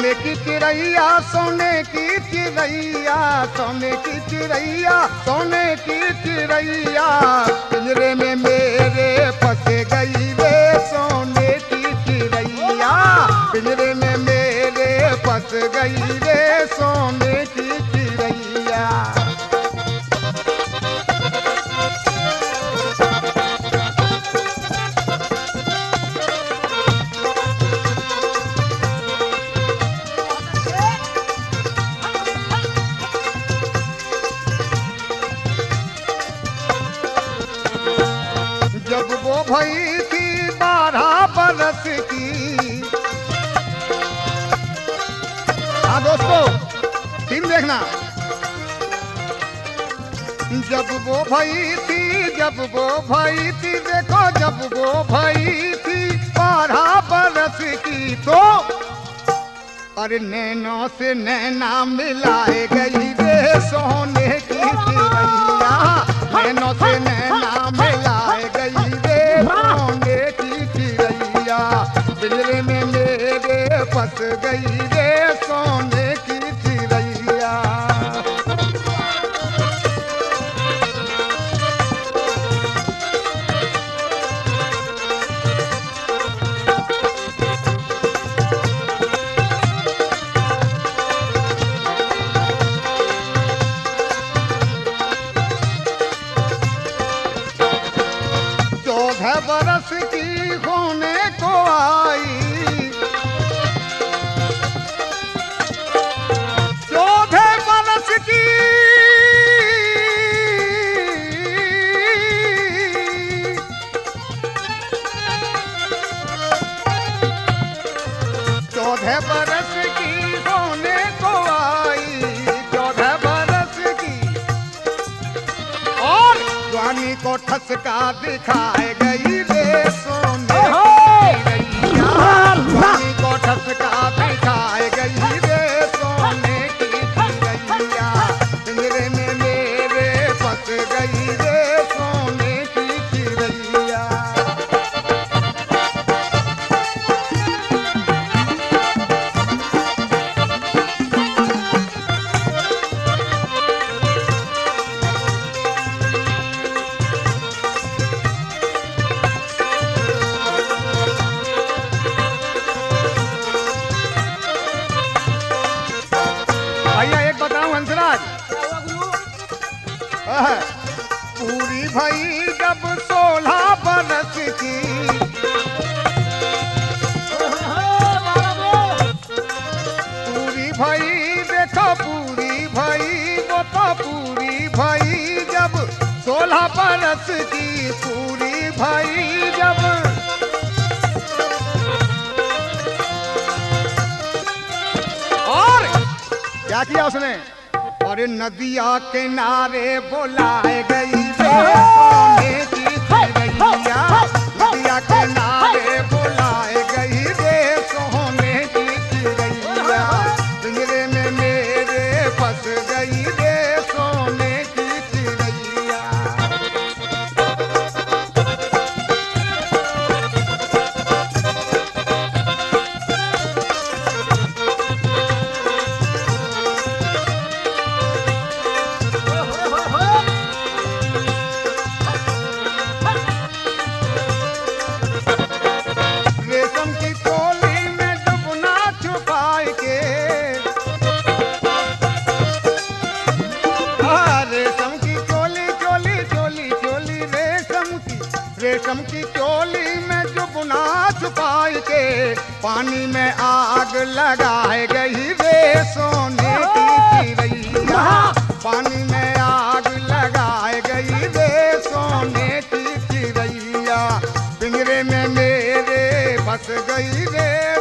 सोने की चिड़ैया, सोने की चिड़ैया, सोने की चिड़ैया, सोने की चिड़ैया, पिंजरे में मेरे फंस गई रे सोने की चिड़ैया, पिंजरे में मेरे फंस गई रे सोने की चिड़ैया। जब वो भई थी 12 बरस की। हाँ दोस्तों, टीम देखना। जब वो भई थी, जब वो भई थी, देखो जब वो भई थी 12 बरस की, तो अरे नैनों से नैना मिलाए गई रे सोने की चिड़ैया, नैनों से नैना मिलाए गई रे सोने की चिड़ैया, पिंजरे में मेरे फंस गई रे सोने की चिड़ैया। बरस की होने को आई, 14 बरस की, 14 बरस की होने को आई, 14 बरस की, और जवानी को ठसका दिखाए गई रे सोने की चिड़ैया, जवानी को ठसका दिखाए गई रे सोने की चिड़ैया, पिंजरे में मेरे फंस गई रे सोने की चिड़ैया। भैया एक बताऊं हंसराज, पूरी भई जब 16 बरस की, पूरी भई, देखो पूरी भई, वो तो पूरी भई जब 16 बरस की, पूरी भई जब, और क्या किया उसने, अरे नदिया किनारे बुलाए गई रे सोने की चिड़ैया, नदिया किनारे बुलाए गई रे सोने की चिड़ैया, पिंजरे में मेरे फंस गई रे सोने की चिड़ैया। रेशम की चोली में डुबना छुपाए के, रेशम की चोली, चोली चोली चोली, रेशम की चोली में डुबना छुपाए के, पानी में आग लगाए गई रे सोने की चिड़ैया, पानी में आग लगाए गई रे सोने की चिड़ैया, पिंजरे में मेरे फंस गई रे